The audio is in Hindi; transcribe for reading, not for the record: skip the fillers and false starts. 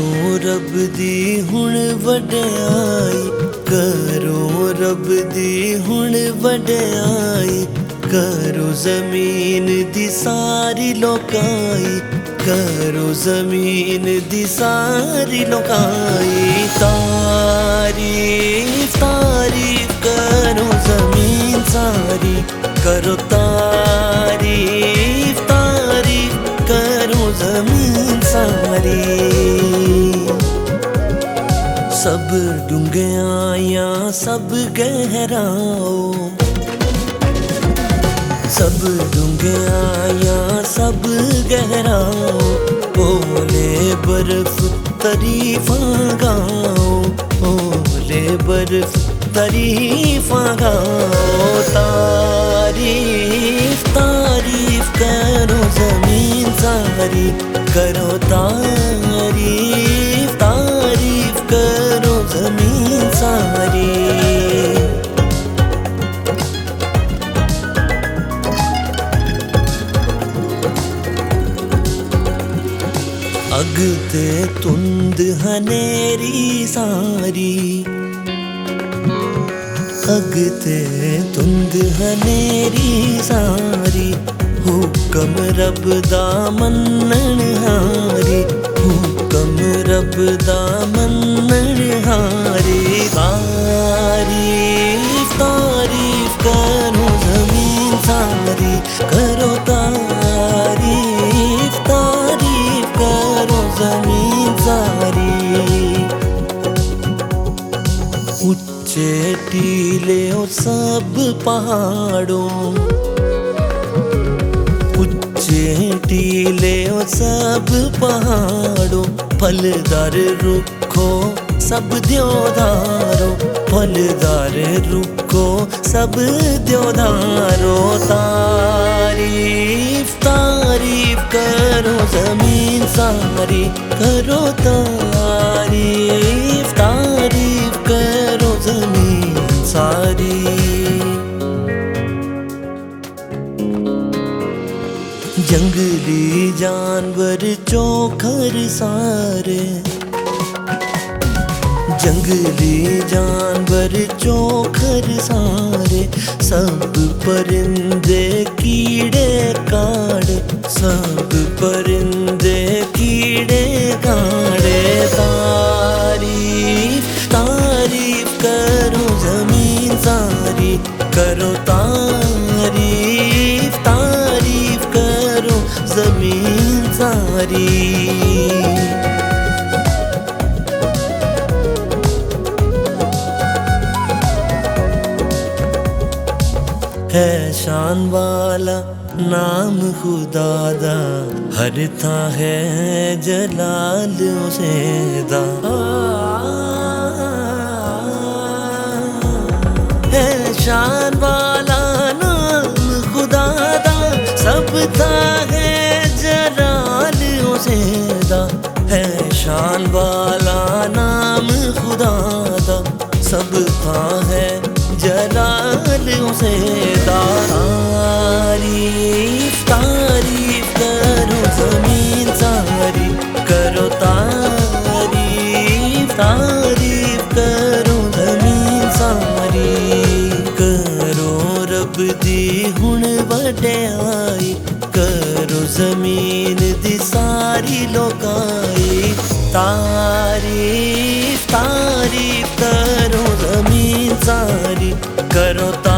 रब दी हुण वड्याई, करो रब दी हुण वड्याई, करो जमीन दी सारी लोकाई, करो जमीन दी सारी लोकाई। तारीफ तारीफ करो जमीन सारी, करो तारीफ तारीफ करो जमीन सारी। सब डूंघिया सब गहराओ, सब डूंघिया सब गहराओ, ओले बर्फ तारीफा गाओ, ओले बर्फ तारीफा गाओ। तारीफ तारीफ करो जमीन सारी, करो तारीफ तारीफ करो जमीन सारी। अग ते तुंद हनेरी सारी, अग ते तुंद हनेरी सारी, हुक्म रब दा मन्नण हारी, हुक्म रब दा मन्नण हारी। तारीफ तारीफ करो जमीन सारी, करो तारीफ तारीफ करो जमीन सारी। ऊंचे टीले सब पहाड़ों, ऊंचे टीले सब पहाड़ों, फलदार रुखो सब देवदारो, फलदार रुखो सब देवदारो। तारीफ तारीफ करो जमीन सारी, करो तारीफ तारीफ करो जमीन सारी। जंगली जानवर चोखर सारे, जंगली जानवर चोखर सारे, सब परिंदे कीड़े काड़े, सब परिंदे कीड़े काड़े। तारीफ तारीफ करो जमीन सारी, करो तारीफ तारीफ करो जमीन सारी। है शान वाला नाम खुदा दा, हर था है जलाल उसेदा। है शान वाला नाम खुदा दा, सब था है जलाल उसेदा। है शान वाला नाम खुदा दा, सब था है जलाल उसेदा। तारीफ तारीफ करो जमीन सारी, करो तारीफ तारीफ करो जमीन सारी। करो रब दी हुण वड्याई, करो जमीन दी सारी लोकाई। तारीफ तारीफ करो जमीन सारी, करो